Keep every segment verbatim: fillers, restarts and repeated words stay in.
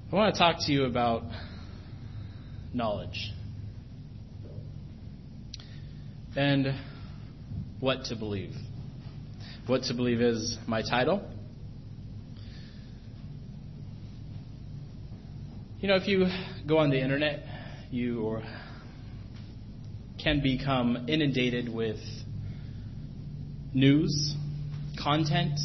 I want to talk to you about knowledge and what to believe. What to believe is my title. You know, if you go on the internet, you can become inundated with news, content.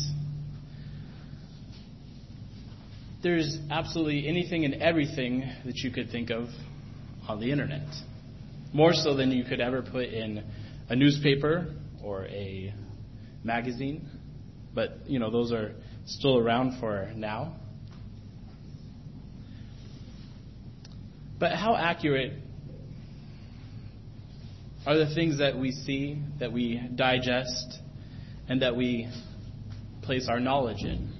There's absolutely anything and everything that you could think of on the internet. More so than you could ever put in a newspaper or a magazine. But, you know, those are still around for now. But how accurate are the things that we see, that we digest, and that we place our knowledge in?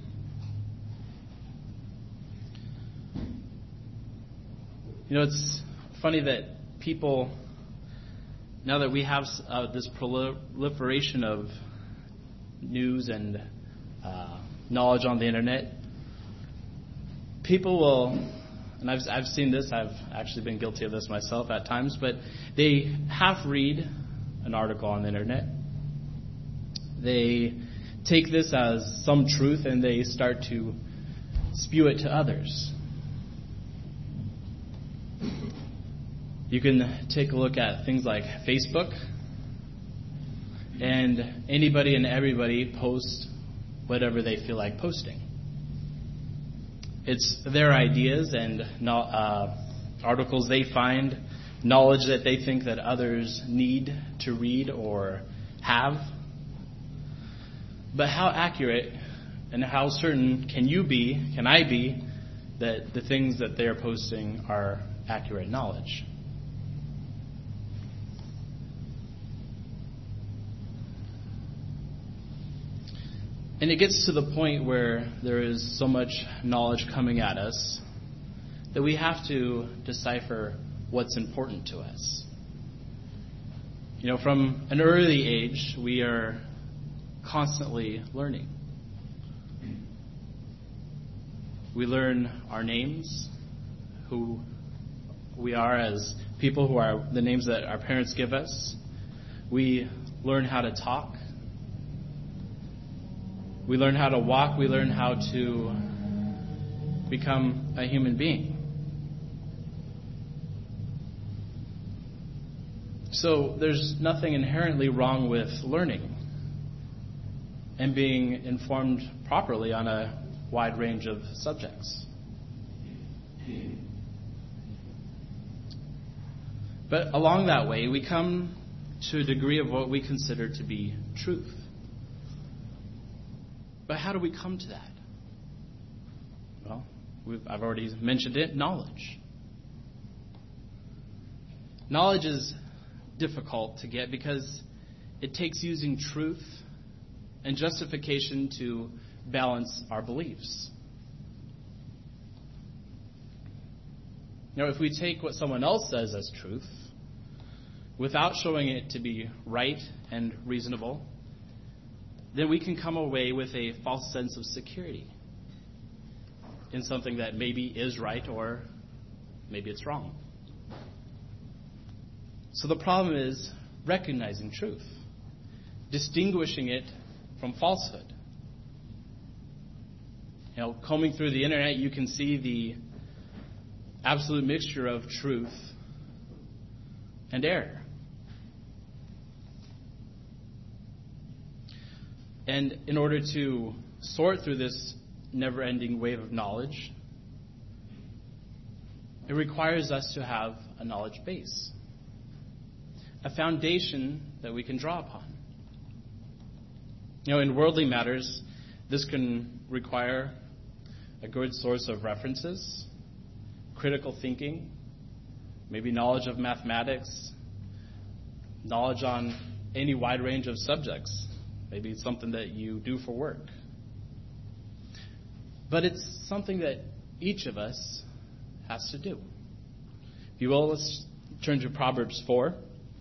You know, it's funny that people, now that we have uh, this proliferation of news and uh, knowledge on the internet, people will, and I've, I've seen this, I've actually been guilty of this myself at times, but they half read an article on the internet. They take this as some truth and they start to spew it to others. You can take a look at things like Facebook, and anybody and everybody posts whatever they feel like posting. It's their ideas and uh, articles they find, knowledge that they think that others need to read or have. But how accurate and how certain can you be, can I be, that the things that they're posting are accurate knowledge? And it gets to the point where there is so much knowledge coming at us that we have to decipher what's important to us. You know, from an early age, we are constantly learning. We learn our names, who we are as people, who are the names that our parents give us. We learn how to talk. We learn how to walk. We learn how to become a human being. So there's nothing inherently wrong with learning and being informed properly on a wide range of subjects. But along that way, we come to a degree of what we consider to be truth. But how do we come to that? Well, we've, I've already mentioned it, knowledge. Knowledge is difficult to get because it takes using truth and justification to balance our beliefs. Now, if we take what someone else says as truth, without showing it to be right and reasonable, then we can come away with a false sense of security in something that maybe is right or maybe it's wrong. So the problem is recognizing truth, distinguishing it from falsehood. You know, combing through the internet, you can see the absolute mixture of truth and error. And in order to sort through this never-ending wave of knowledge, it requires us to have a knowledge base, a foundation that we can draw upon. You know, in worldly matters, this can require a good source of references, critical thinking, maybe knowledge of mathematics, knowledge on any wide range of subjects. Maybe it's something that you do for work. But it's something that each of us has to do. If you will, let's turn to Proverbs four.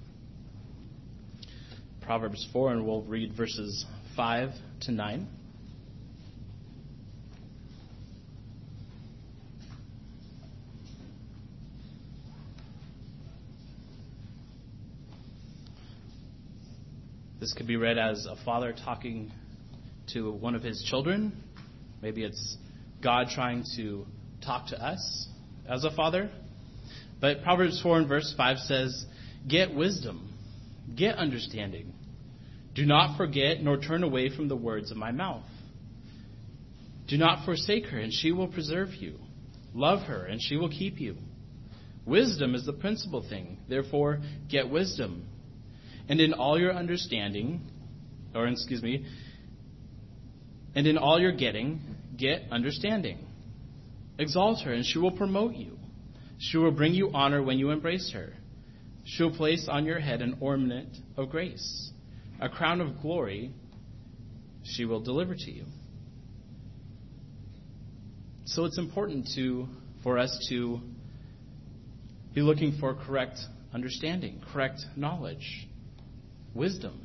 Proverbs four, and we'll read verses five to nine. This could be read as a father talking to one of his children. Maybe it's God trying to talk to us as a father. But Proverbs four and verse five says, "Get wisdom, get understanding. Do not forget nor turn away from the words of my mouth. Do not forsake her, and she will preserve you. Love her, and she will keep you. Wisdom is the principal thing. Therefore, get wisdom. And in all your understanding, or excuse me, and in all your getting, get understanding. Exalt her, and she will promote you. She will bring you honor when you embrace her. She will place on your head an ornament of grace. A crown of glory she will deliver to you." So it's important to for us to be looking for correct understanding, correct knowledge, wisdom.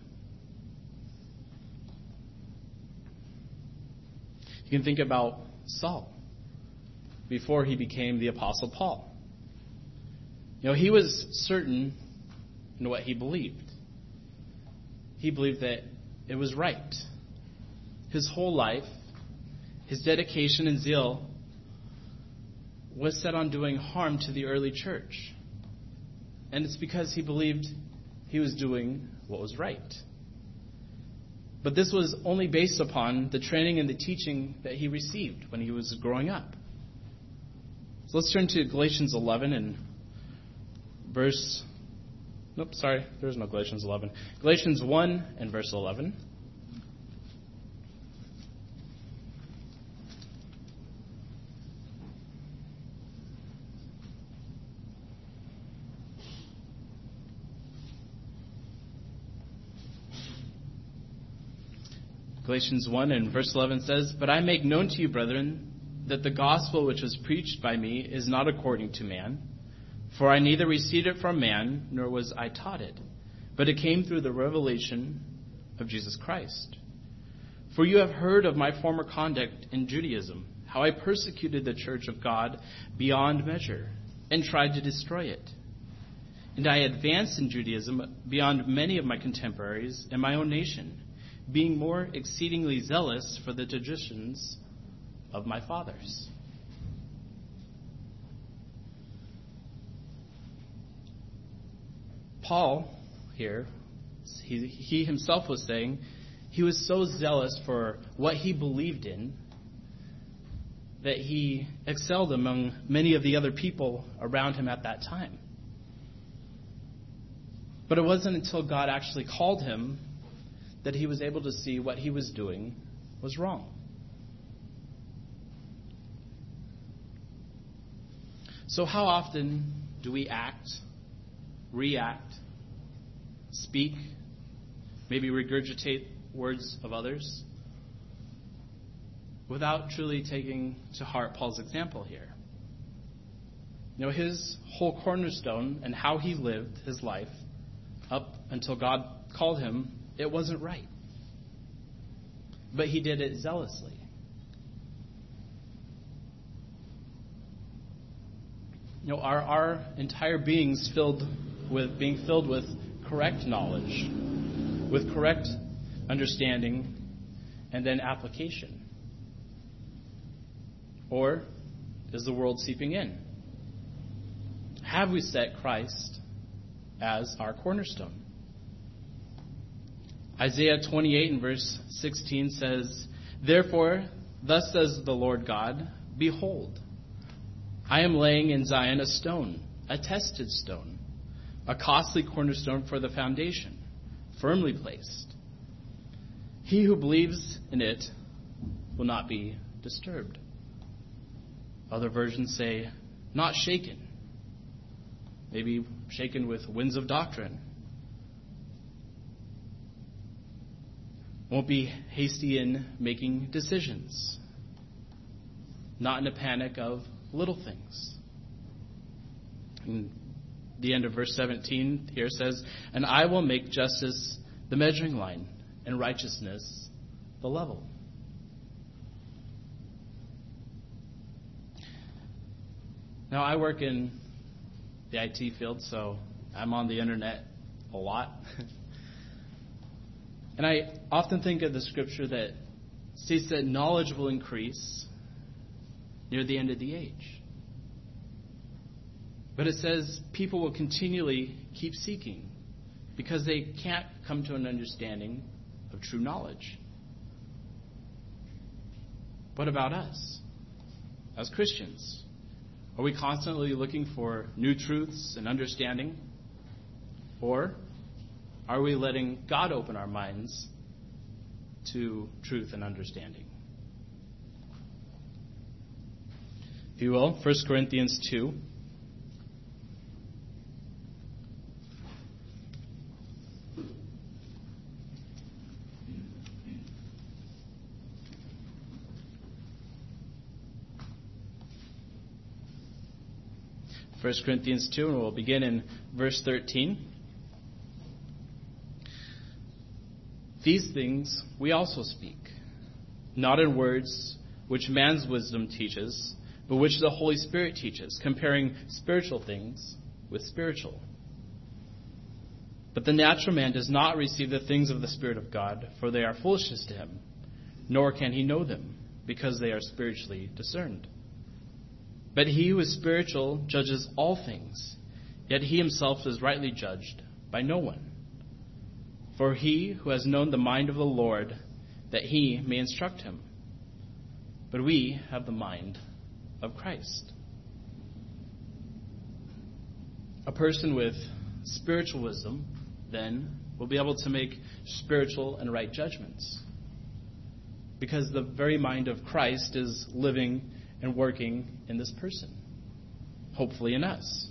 You can think about Saul before he became the Apostle Paul. You know, he was certain in what he believed. He believed that it was right. His whole life, his dedication and zeal was set on doing harm to the early church. And it's because he believed he was doing what was right. But this was only based upon the training and the teaching that he received when he was growing up. So let's turn to Galatians eleven and verse... Nope, sorry, there's no Galatians eleven. Galatians one and verse eleven. Galatians one and verse eleven says, "But I make known to you, brethren, that the gospel which was preached by me is not according to man. For I neither received it from man, nor was I taught it, but it came through the revelation of Jesus Christ. For you have heard of my former conduct in Judaism, how I persecuted the church of God beyond measure, and tried to destroy it. And I advanced in Judaism beyond many of my contemporaries in my own nation, being more exceedingly zealous for the traditions of my fathers." Paul here, he, he himself was saying he was so zealous for what he believed in that he excelled among many of the other people around him at that time. But it wasn't until God actually called him that he was able to see what he was doing was wrong. So how often do we act, react, speak, maybe regurgitate words of others without truly taking to heart Paul's example here? You know, his whole cornerstone and how he lived his life up until God called him, it wasn't right. But he did it zealously. You know, our, our entire beings filled with being filled with correct knowledge, with correct understanding, and then application. Or is the world seeping in? Have we set Christ as our cornerstone? Isaiah twenty-eight and verse sixteen says, "Therefore, thus says the Lord God, behold, I am laying in Zion a stone, a tested stone, a costly cornerstone for the foundation, firmly placed. He who believes in it will not be disturbed." Other versions say, not shaken. Maybe shaken with winds of doctrine. Won't be hasty in making decisions. Not in a panic of little things. And the end of verse seventeen here says, "And I will make justice the measuring line, and righteousness the level." Now, I work in the I T field, so I'm on the internet a lot. And I often think of the scripture that states that knowledge will increase near the end of the age. But it says people will continually keep seeking because they can't come to an understanding of true knowledge. What about us as Christians? Are we constantly looking for new truths and understanding? Or are we letting God open our minds to truth and understanding? If you will, First Corinthians two. First Corinthians two, and we'll begin in verse thirteen. These things we also speak, not in words which man's wisdom teaches, but which the Holy Spirit teaches, comparing spiritual things with spiritual. But the natural man does not receive the things of the Spirit of God, for they are foolishness to him, nor can he know them, because they are spiritually discerned. But he who is spiritual judges all things, yet he himself is rightly judged by no one. For he who has known the mind of the Lord, that he may instruct him. But we have the mind of Christ. A person with spiritual wisdom, then, will be able to make spiritual and right judgments. Because the very mind of Christ is living and working in this person, hopefully in us.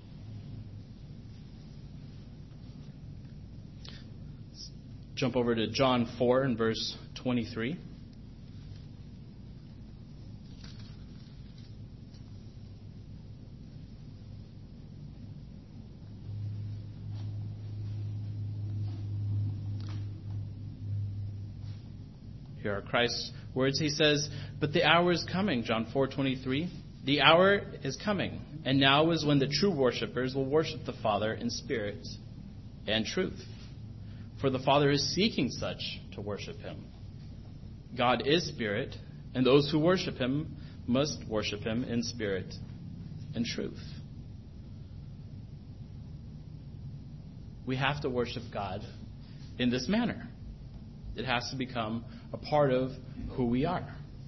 Let's jump over to John four and verse twenty-three. Here are Christ's words. He says, "But the hour is coming," John four twenty-three. "The hour is coming, and now is when the true worshipers will worship the Father in spirit and truth. For the Father is seeking such to worship him. God is spirit, and those who worship him must worship him in spirit and truth." We have to worship God in this manner. It has to become a part of who we are.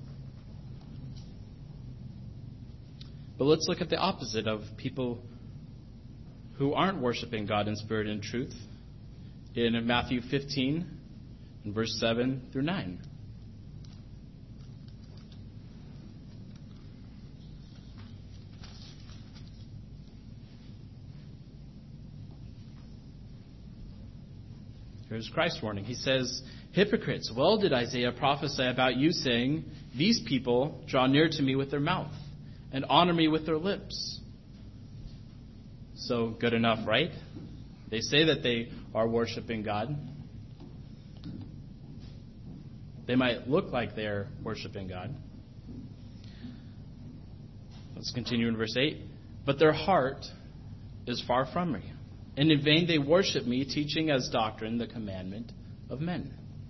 But let's look at the opposite of people who aren't worshiping God in spirit and truth in Matthew fifteen, in verse seven through nine. Here's Christ's warning. He says, "Hypocrites, well did Isaiah prophesy about you, saying, 'These people draw near to me with their mouth and honor me with their lips.'" So good enough, right? They say that they are worshiping God. They might look like they're worshiping God. Let's continue in verse eight. "But their heart is far from me, and in vain they worship me, teaching as doctrine the commandment of men."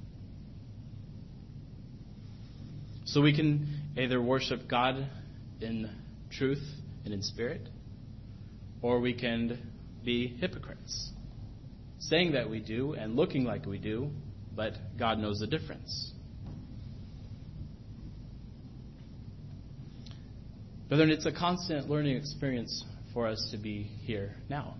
So we can either worship God in truth and in spirit, or we can be hypocrites, saying that we do and looking like we do, but God knows the difference. But then it's a constant learning experience for us to be here now.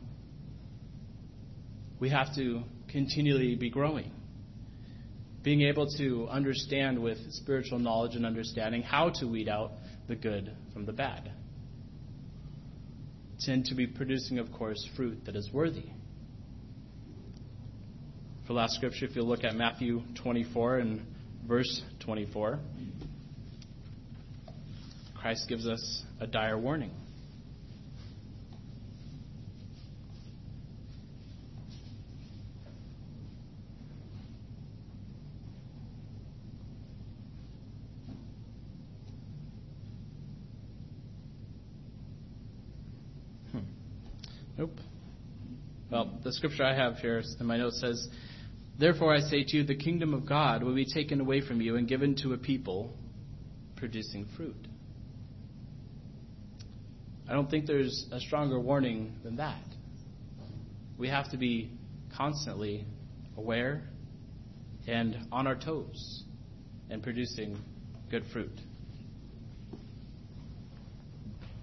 We have to continually be growing, being able to understand with spiritual knowledge and understanding how to weed out the good from the bad. And to be producing, of course, fruit that is worthy. For last scripture, if you look at Matthew twenty-four and verse twenty-four, Christ gives us a dire warning. Nope. Well, the scripture I have here in my notes says, Therefore I say to you, the kingdom of God will be taken away from you and given to a people producing fruit. I don't think there's a stronger warning than that. We have to be constantly aware and on our toes and producing good fruit.